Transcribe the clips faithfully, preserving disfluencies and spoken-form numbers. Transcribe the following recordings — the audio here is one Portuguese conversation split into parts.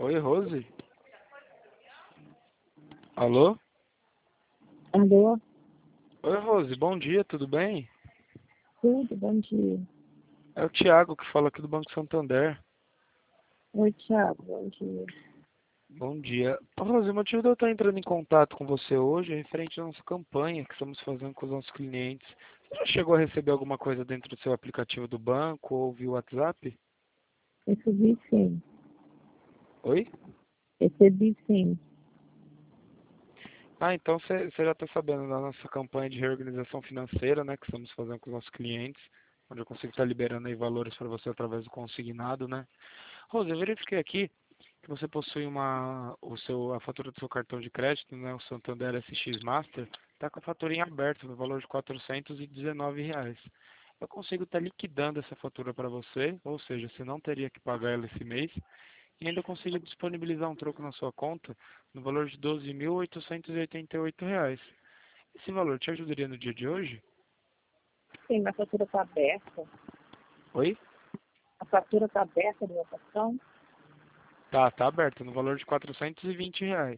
Oi, Rose? Alô? Alô? Oi, Rose, bom dia, tudo bem? Tudo, bom dia. É o Thiago que fala aqui do Banco Santander. Oi, Thiago, bom dia. Bom dia. Rose, o motivo de eu estar entrando em contato com você hoje é referente à nossa campanha que estamos fazendo com os nossos clientes. Você já chegou a receber alguma coisa dentro do seu aplicativo do banco ou via WhatsApp? Recebi sim. Oi? Recebi sim. Ah, então você você já está sabendo da nossa campanha de reorganização financeira, né, que estamos fazendo com os nossos clientes, onde eu consigo estar liberando aí valores para você através do consignado, né? Rose, eu verifiquei aqui que você possui uma, o seu, a fatura do seu cartão de crédito, né, o Santander S X Master, está com a fatura em aberto no valor de quatrocentos e dezenove reais. Eu consigo estar liquidando essa fatura para você, ou seja, você não teria que pagar ela esse mês, e ainda consigo disponibilizar um troco na sua conta no valor de doze mil oitocentos e oitenta e oito reais. Esse valor te ajudaria no dia de hoje? Sim, a fatura está aberta. Oi? A fatura está aberta do meu cartão. Tá, tá aberto, no valor de quatrocentos e vinte reais.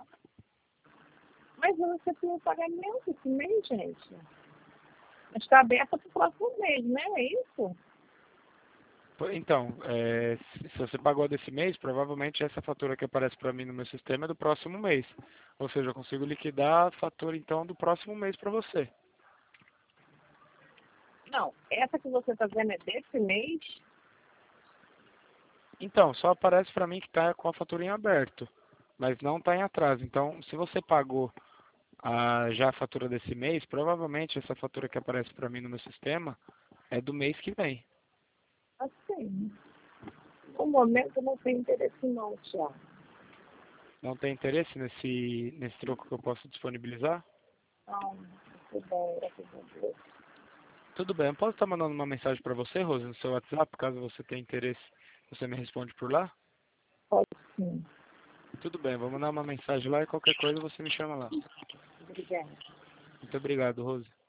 Mas eu recebi o pagamento esse mês, gente. Mas está aberta para o próximo mês, né? É isso? Po- Então, é, se se você pagou desse mês, provavelmente essa fatura que aparece para mim no meu sistema é do próximo mês. Ou seja, eu consigo liquidar a fatura então do próximo mês para você. Não, essa que você está vendo é desse mês. Então, só aparece para mim que está com a fatura em aberto, mas não está em atraso. Então, se você pagou a, já a fatura desse mês, provavelmente essa fatura que aparece para mim no meu sistema é do mês que vem. Assim, no momento eu não tenho interesse não, Thiago. Não tem interesse nesse, nesse troco que eu posso disponibilizar? Não, tudo bem, graças a Deus. Tudo bem, eu posso estar mandando uma mensagem para você, Rose, no seu WhatsApp, caso você tenha interesse, você me responde por lá? Pode sim. Tudo bem, vou mandar uma mensagem lá e qualquer coisa você me chama lá. Obrigada. Muito obrigado, Rose.